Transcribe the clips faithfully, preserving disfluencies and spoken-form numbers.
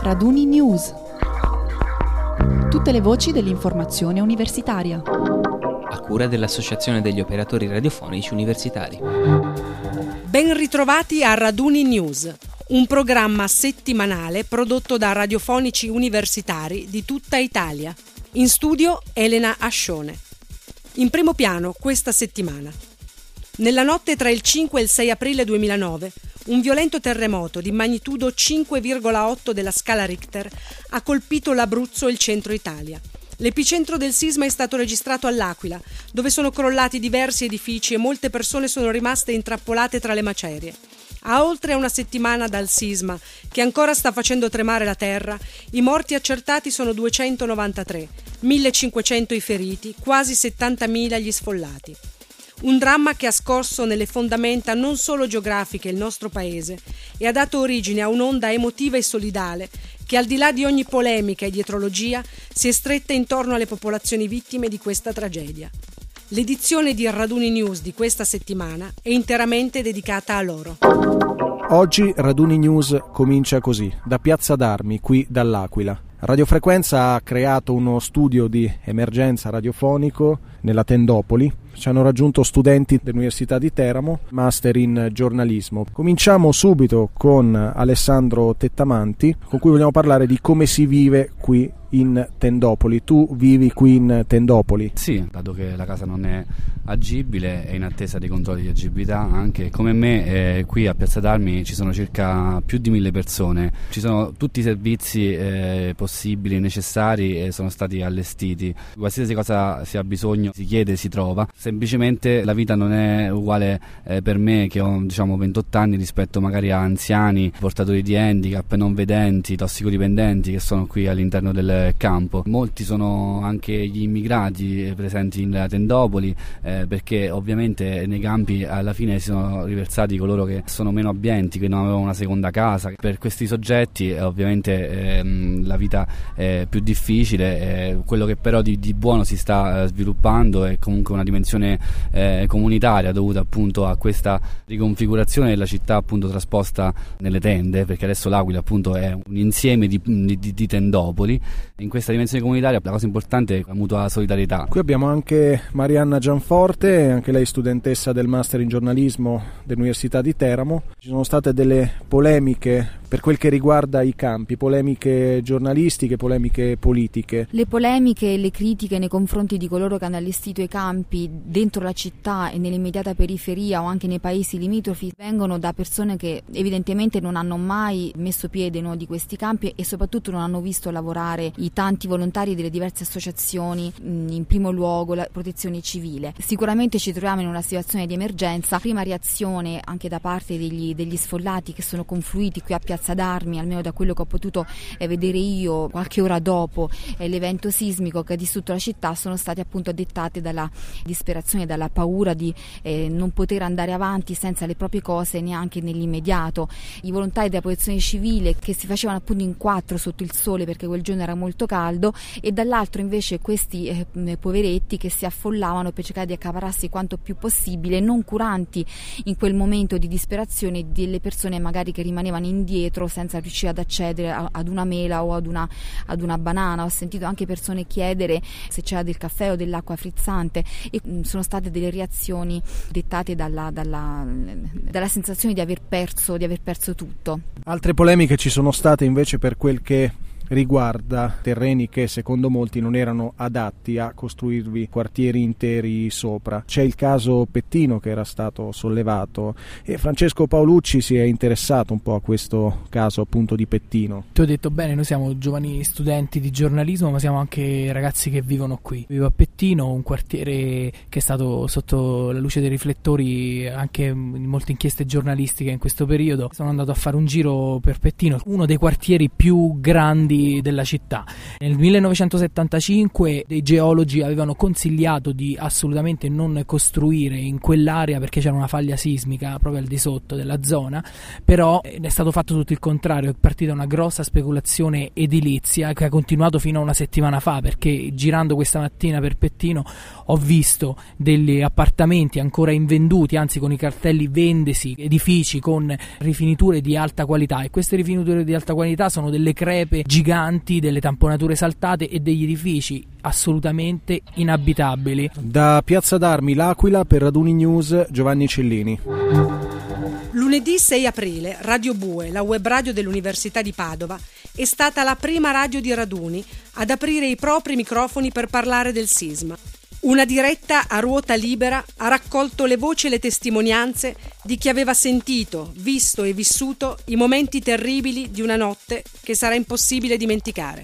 Raduni News. Tutte le voci dell'informazione universitaria. A cura dell'Associazione degli Operatori Radiofonici Universitari. Ben ritrovati a Raduni News, un programma settimanale prodotto da radiofonici universitari di tutta Italia. In studio Elena Ascione. In primo piano questa settimana. Nella notte tra il cinque e il sei aprile duemilanove, un violento terremoto di magnitudo cinque virgola otto della scala Richter ha colpito l'Abruzzo e il centro Italia. L'epicentro del sisma è stato registrato all'Aquila, dove sono crollati diversi edifici e molte persone sono rimaste intrappolate tra le macerie. A oltre una settimana dal sisma, che ancora sta facendo tremare la terra, i morti accertati sono duecentonovantatré, millecinquecento i feriti, quasi settantamila gli sfollati. Un dramma che ha scosso nelle fondamenta non solo geografiche il nostro paese e ha dato origine a un'onda emotiva e solidale che, al di là di ogni polemica e dietrologia, si è stretta intorno alle popolazioni vittime di questa tragedia. L'edizione di Raduni News di questa settimana è interamente dedicata a loro. Oggi Raduni News comincia così, da Piazza d'Armi, qui dall'Aquila. Radiofrequenza ha creato uno studio di emergenza radiofonico nella Tendopoli. Ci hanno raggiunto studenti dell'Università di Teramo, master in giornalismo. Cominciamo subito con Alessandro Tettamanti, con cui vogliamo parlare di come si vive qui in Tendopoli. Tu vivi qui in Tendopoli? Sì, dato che la casa non è agibile, è in attesa dei controlli di agibilità. Anche come me, eh, qui a Piazza d'Armi ci sono circa più di mille persone. Ci sono tutti i servizi eh, possibili, necessari, e sono stati allestiti. Qualsiasi cosa si ha bisogno si chiede, si trova. Semplicemente la vita non è uguale eh, per me, che ho diciamo ventotto anni, rispetto magari a anziani, portatori di handicap, non vedenti, tossicodipendenti, che sono qui all'interno del campo. Molti sono anche gli immigrati presenti in Tendopoli, eh, perché ovviamente nei campi alla fine si sono riversati coloro che sono meno abbienti, che non avevano una seconda casa. Per questi soggetti eh, ovviamente ehm, la vita è più difficile. Eh, quello che però di, di buono si sta eh, sviluppando è comunque una dimensione eh, comunitaria, dovuta appunto a questa riconfigurazione della città, appunto trasposta nelle tende, perché adesso l'Aquila appunto è un insieme di, di, di tendopoli. In questa dimensione comunitaria la cosa importante è la mutua solidarietà. Qui abbiamo anche Marianna Gianforte, anche lei studentessa del master in giornalismo dell'Università di Teramo. Ci sono state delle polemiche per quel che riguarda i campi, polemiche giornalistiche, polemiche politiche. Le polemiche e le critiche nei confronti di coloro che hanno allestito i campi dentro la città e nell'immediata periferia o anche nei paesi limitrofi vengono da persone che evidentemente non hanno mai messo piede in uno di questi campi e soprattutto non hanno visto lavorare i tanti volontari delle diverse associazioni, in primo luogo la protezione civile. Sicuramente ci troviamo in una situazione di emergenza. Prima reazione anche da parte degli, degli sfollati che sono confluiti qui a Piazza d'Armi, almeno da quello che ho potuto eh, vedere io qualche ora dopo eh, l'evento sismico che ha distrutto la città, sono state appunto dettate dalla disperazione, dalla paura di eh, non poter andare avanti senza le proprie cose neanche nell'immediato. I volontari della protezione civile che si facevano appunto in quattro sotto il sole perché quel giorno era molto caldo, e dall'altro invece questi eh, poveretti che si affollavano per cercare di accaparrarsi quanto più possibile, non curanti in quel momento di disperazione delle persone magari che rimanevano indietro senza riuscire ad accedere a, ad una mela o ad una, ad una banana. Ho sentito anche persone chiedere se c'era del caffè o dell'acqua frizzante, e mh, sono state delle reazioni dettate dalla, dalla, dalla sensazione di aver perso, di aver perso tutto. Altre polemiche ci sono state invece per quel che riguarda terreni che secondo molti non erano adatti a costruirvi quartieri interi sopra. C'è il caso Pettino che era stato sollevato e Francesco Paolucci si è interessato un po' a questo caso appunto di Pettino. Ti ho detto bene, noi siamo giovani studenti di giornalismo, ma siamo anche ragazzi che vivono qui. Vivo a Pettino, un quartiere che è stato sotto la luce dei riflettori anche in molte inchieste giornalistiche in questo periodo. Sono andato a fare un giro per Pettino, uno dei quartieri più grandi punti della città. Nel millenovecentosettantacinque dei geologi avevano consigliato di assolutamente non costruire in quell'area perché c'era una faglia sismica proprio al di sotto della zona, però è stato fatto tutto il contrario, è partita una grossa speculazione edilizia che ha continuato fino a una settimana fa, perché girando questa mattina per Pettino ho visto degli appartamenti ancora invenduti, anzi con i cartelli vendesi, edifici con rifiniture di alta qualità, e queste rifiniture di alta qualità sono delle crepe giganti, delle tamponature saltate e degli edifici assolutamente inabitabili. Da Piazza d'Armi, L'Aquila, per Raduni News, Giovanni Cellini. Lunedì sei aprile, Radio Bue, la web radio dell'Università di Padova, è stata la prima radio di Raduni ad aprire i propri microfoni per parlare del sisma. Una diretta a ruota libera ha raccolto le voci e le testimonianze di chi aveva sentito, visto e vissuto i momenti terribili di una notte che sarà impossibile dimenticare.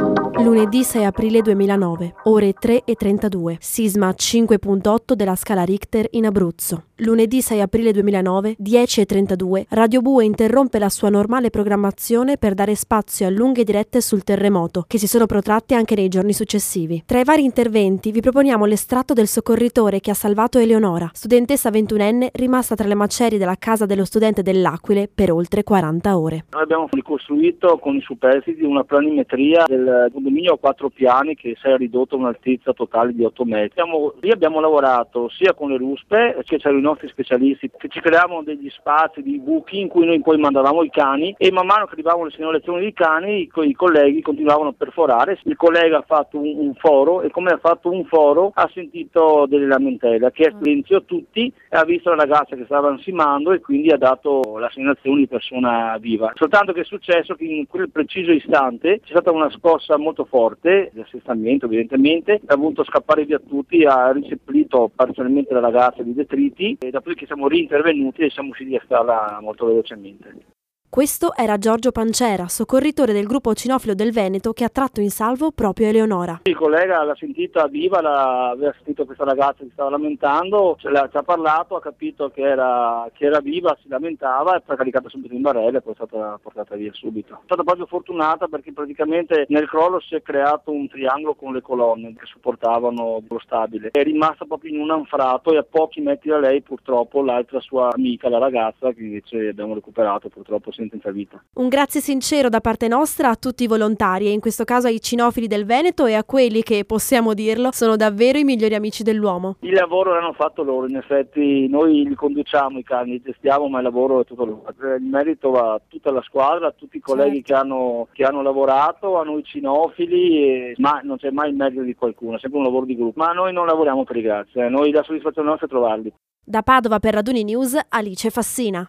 Lunedì sei aprile duemilanove, ore tre e trentadue, sisma cinque virgola otto della scala Richter in Abruzzo. Lunedì sei aprile duemilanove, dieci e trentadue, Radio Bue interrompe la sua normale programmazione per dare spazio a lunghe dirette sul terremoto, che si sono protratte anche nei giorni successivi. Tra i vari interventi vi proponiamo l'estratto del soccorritore che ha salvato Eleonora, studentessa ventunenne rimasta tra le macerie della casa dello studente dell'Aquile per oltre quaranta ore. Noi abbiamo ricostruito con i superstiti una planimetria del condominio a quattro piani che si è ridotto a un'altezza totale di otto metri. Abbiamo, lì abbiamo lavorato sia con le ruspe, che c'erano i nostri specialisti, che ci creavano degli spazi, di buchi in cui noi poi mandavamo i cani, e man mano che arrivavano le segnalazioni dei cani i, i colleghi continuavano a perforare. Il collega ha fatto un, un foro, e come ha fatto un foro ha sentito delle lamentele, ha chiesto silenzio tutti e ha visto la ragazza che stava ansimando e quindi ha dato la segnalazione di persona viva. Soltanto che è successo che in quel preciso istante c'è stata una scossa molto forte di assestamento, evidentemente, ha voluto scappare via tutti, ha ricepito parzialmente la ragazza di detriti, e dopodiché siamo reintervenuti e siamo usciti a strada molto velocemente. Questo era Giorgio Pancera, soccorritore del gruppo cinofilo del Veneto, che ha tratto in salvo proprio Eleonora. Il collega l'ha sentita viva, la, aveva sentito questa ragazza che stava lamentando, ce l'ha, ci ha parlato, ha capito che era, che era viva, si lamentava, e poi è caricata subito in barella e poi è stata portata via subito. È stata proprio fortunata perché praticamente nel crollo si è creato un triangolo con le colonne che supportavano lo stabile. È rimasta proprio in un anfratto, e a pochi metri da lei purtroppo l'altra sua amica, la ragazza, che invece abbiamo recuperato purtroppo senza vita. Un grazie sincero da parte nostra a tutti i volontari, e in questo caso ai cinofili del Veneto e a quelli che, possiamo dirlo, sono davvero i migliori amici dell'uomo. Il lavoro l'hanno fatto loro, in effetti noi li conduciamo i cani, li gestiamo, ma il lavoro è tutto loro. Il merito va a tutta la squadra, a tutti i colleghi certo. che, hanno, che hanno lavorato, a noi cinofili, e, ma non c'è mai il merito di qualcuno, è sempre un lavoro di gruppo. Ma noi non lavoriamo per i grazie, eh. Noi la soddisfazione nostra è trovarli. Da Padova per Raduni News, Alice Fassina.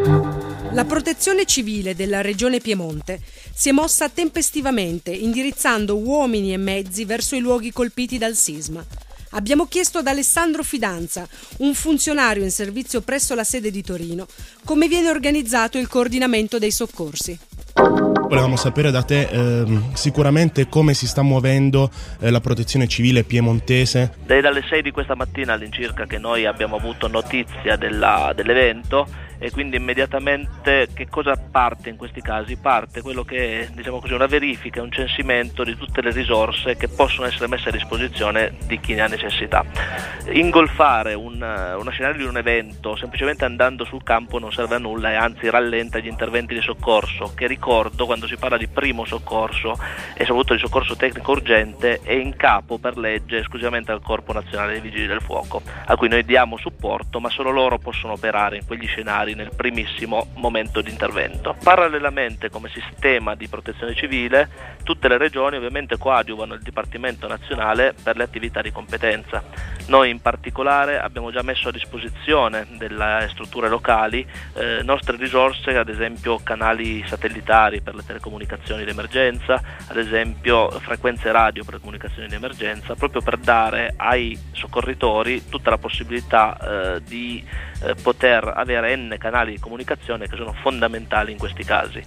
La Protezione Civile della Regione Piemonte si è mossa tempestivamente, indirizzando uomini e mezzi verso i luoghi colpiti dal sisma. Abbiamo chiesto ad Alessandro Fidanza, un funzionario in servizio presso la sede di Torino, come viene organizzato il coordinamento dei soccorsi. Volevamo sapere da te ehm, sicuramente come si sta muovendo eh, la protezione civile piemontese. È dalle sei di questa mattina all'incirca che noi abbiamo avuto notizia della, dell'evento, e quindi immediatamente che cosa parte in questi casi? Parte quello che è, diciamo così, una verifica, un censimento di tutte le risorse che possono essere messe a disposizione di chi ne ha necessità. Ingolfare un, uno scenario di un evento semplicemente andando sul campo non serve a nulla, e anzi rallenta gli interventi di soccorso, che ricordo, quando si parla di primo soccorso e soprattutto di soccorso tecnico urgente, è in capo per legge esclusivamente al Corpo Nazionale dei Vigili del Fuoco, a cui noi diamo supporto, ma solo loro possono operare in quegli scenari nel primissimo momento di intervento. Parallelamente, come sistema di protezione civile, tutte le regioni ovviamente coadiuvano il Dipartimento Nazionale per le attività di competenza. Noi in particolare abbiamo già messo a disposizione delle strutture locali eh, nostre risorse, ad esempio canali satellitari per le telecomunicazioni di emergenza, ad esempio frequenze radio per le comunicazioni di emergenza, proprio per dare ai soccorritori tutta la possibilità eh, di eh, poter avere n canali di comunicazione che sono fondamentali in questi casi. Il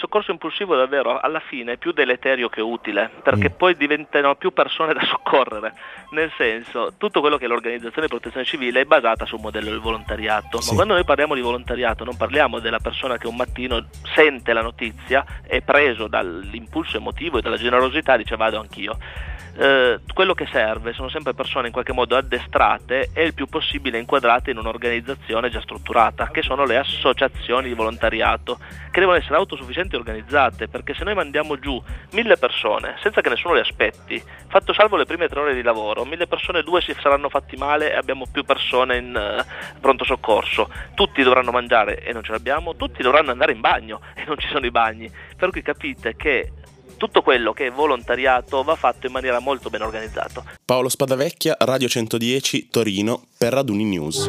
soccorso impulsivo davvero alla fine è più deleterio che utile, perché mm. poi diventano più persone da soccorrere, nel senso, tutto quello che è l'organizzazione di protezione civile è basata sul modello del volontariato, sì. Ma quando noi parliamo di volontariato non parliamo della persona che un mattino sente la notizia, è preso dall'impulso emotivo e dalla generosità, dice vado anch'io. Eh, quello che serve sono sempre persone in qualche modo addestrate e il più possibile inquadrate in un'organizzazione già strutturata, che sono le associazioni di volontariato, che devono essere autosufficienti e organizzate, perché se noi mandiamo giù mille persone senza che nessuno le aspetti, fatto salvo le prime tre ore di lavoro, mille persone, due si saranno fatti male e abbiamo più persone in uh, pronto soccorso, tutti dovranno mangiare e non ce l'abbiamo, tutti dovranno andare in bagno e non ci sono i bagni, per cui capite che tutto quello che è volontariato va fatto in maniera molto ben organizzata. Paolo Spadavecchia, Radio centodieci, Torino, per Raduni News.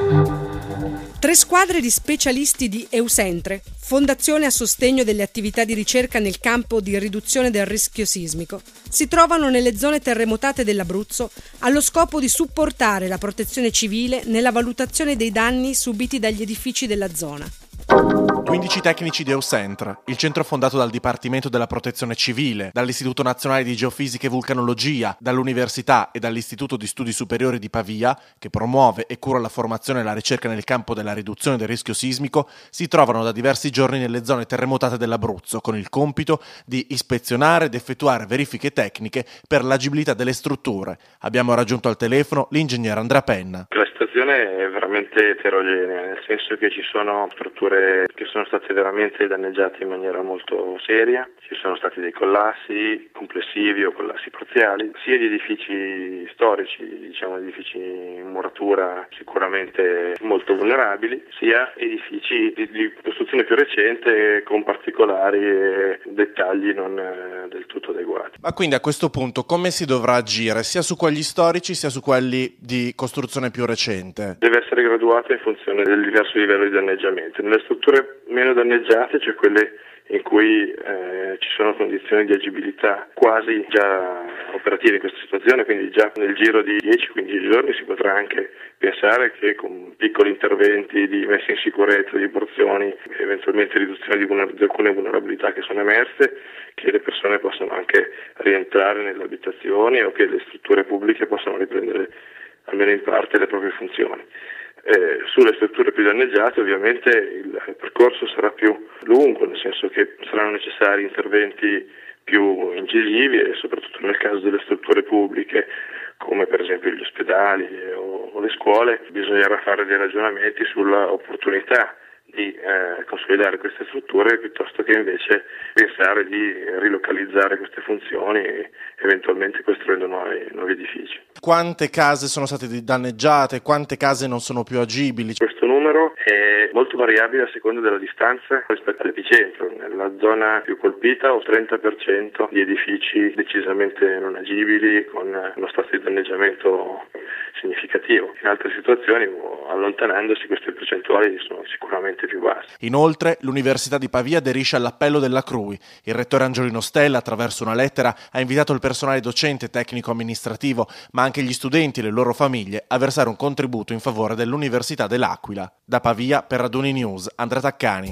Tre squadre di specialisti di Eucentre, fondazione a sostegno delle attività di ricerca nel campo di riduzione del rischio sismico, si trovano nelle zone terremotate dell'Abruzzo allo scopo di supportare la protezione civile nella valutazione dei danni subiti dagli edifici della zona. quindici tecnici di Eucentre, il centro fondato dal Dipartimento della Protezione Civile, dall'Istituto Nazionale di Geofisica e Vulcanologia, dall'Università e dall'Istituto di Studi Superiori di Pavia, che promuove e cura la formazione e la ricerca nel campo della riduzione del rischio sismico, si trovano da diversi giorni nelle zone terremotate dell'Abruzzo, con il compito di ispezionare ed effettuare verifiche tecniche per l'agibilità delle strutture. Abbiamo raggiunto al telefono l'ingegnere Andrea Penna. La situazione è veramente eterogenea, nel senso che ci sono strutture che sono state veramente danneggiate in maniera molto seria, ci sono stati dei collassi complessivi o collassi parziali, sia di edifici storici, diciamo edifici in muratura sicuramente molto vulnerabili, sia edifici di, di costruzione più recente con particolari e dettagli non eh, del tutto adeguati. Ma quindi a questo punto come si dovrà agire sia su quelli storici sia su quelli di costruzione più recente? Deve essere graduata in funzione del diverso livello di danneggiamento. Nelle strutture meno danneggiate, cioè quelle in cui eh, ci sono condizioni di agibilità quasi già operative in questa situazione, quindi già nel giro di dieci quindici giorni si potrà anche pensare che con piccoli interventi di messa in sicurezza di porzioni, eventualmente riduzione di, vulner- di alcune vulnerabilità che sono emerse, che le persone possano anche rientrare nelle abitazioni o che le strutture pubbliche possano riprendere almeno in parte le proprie funzioni. Eh, sulle strutture più danneggiate ovviamente il percorso sarà più lungo, nel senso che saranno necessari interventi più incisivi e soprattutto nel caso delle strutture pubbliche come per esempio gli ospedali o, o le scuole bisognerà fare dei ragionamenti sulla opportunità di eh, consolidare queste strutture piuttosto che invece pensare di rilocalizzare queste funzioni e eventualmente costruendo nuovi, nuovi edifici. Quante case sono state danneggiate? Quante case non sono più agibili? Questo numero è molto variabile a seconda della distanza rispetto all'epicentro. Nella zona più colpita ho trenta per cento di edifici decisamente non agibili con uno stato di danneggiamento significativo. In altre situazioni, allontanandosi, queste percentuali sono sicuramente più basse. Inoltre, l'Università di Pavia aderisce all'appello della C R U I. Il rettore Angiolino Stella, attraverso una lettera, ha invitato il personale docente, tecnico, amministrativo, ma anche gli studenti e le loro famiglie a versare un contributo in favore dell'Università dell'Aquila. Da Pavia, per Raduni News, Andrea Taccani.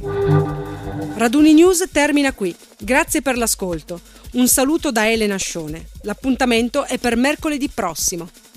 Raduni News termina qui. Grazie per l'ascolto. Un saluto da Elena Ascione. L'appuntamento è per mercoledì prossimo.